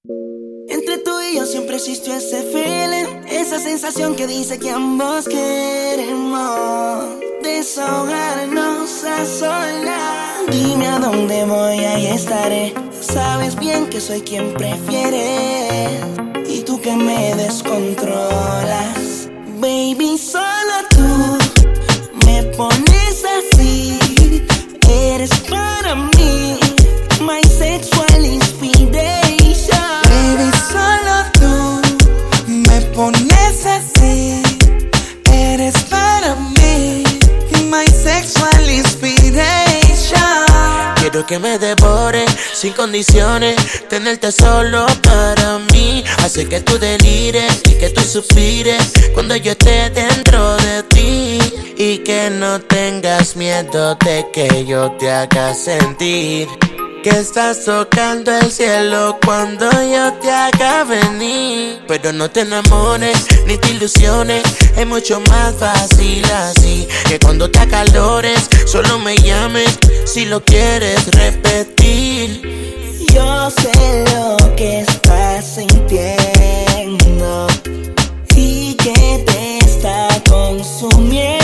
Entre tú y yo siempre existió ese feeling, esa sensación que dice que ambos queremos desahogarnos a solas. Dime a dónde voy, ahí estaré. Sabes bien que soy quien prefieres y tú que me descontrolas. Baby, solo tú me pones así. Eres para mí my sexual inspiration. Baby, solo tú me pones así. Eres para mí my sexual inspiration. Quiero que me devore sin condiciones, tenerte solo para mí. Hace que tú delires y que tú suspires cuando yo esté dentro de ti. Y que no tengas miedo de que yo te haga sentir que estás tocando el cielo cuando yo te haga venir. Pero no te enamores ni te ilusiones, es mucho más fácil así. Que cuando te acalores solo me llames si lo quieres repetir. Yo sé lo que estás sintiendo y que te está consumiendo,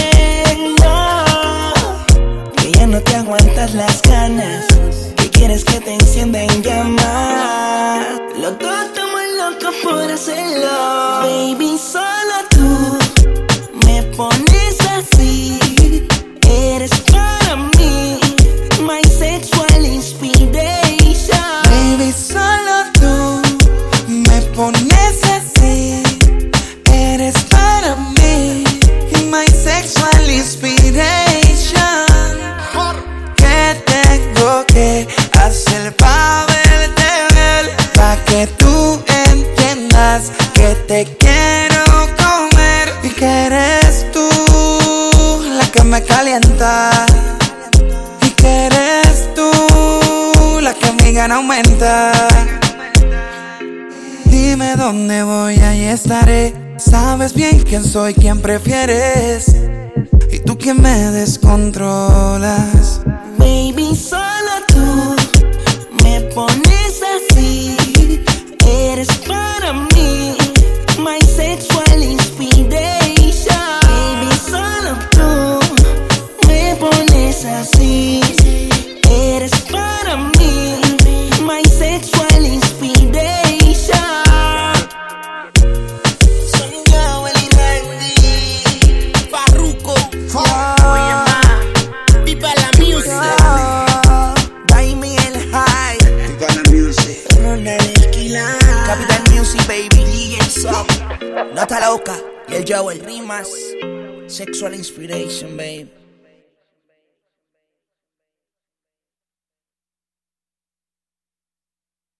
que ya no te aguantas las ganas, que quieres que te encienda en llamas. Los dos estamos locos por hacerlo. Baby, solo tú me pones así. Eres para mí my sexual inspiration. Baby, solo tú me pones así. Eres para mí my sexual inspiration. ¿Qué tengo que hacer para verte bien? Pa' que tú entiendas que te quiero comer y que eres tú la que me calienta y que eres tú la que mi gana aumenta. Dime dónde voy, ahí estaré. Sabes bien quién soy, quién prefieres y tú quien me descontrolas. Baby, solo tú me pones así. Eres para mí my sexual inspiration. Baby, solo tú me pones así. Eres para mí my sexual inspiration. Soy Joel y Randy Farruko. Oye, ma, viva la music. Daimi el high. Viva la music. Ronald el Kila. Capital Music, baby. DJ Sub. Nota Loca. Y el Joel Rimas. Sexual inspiration, baby.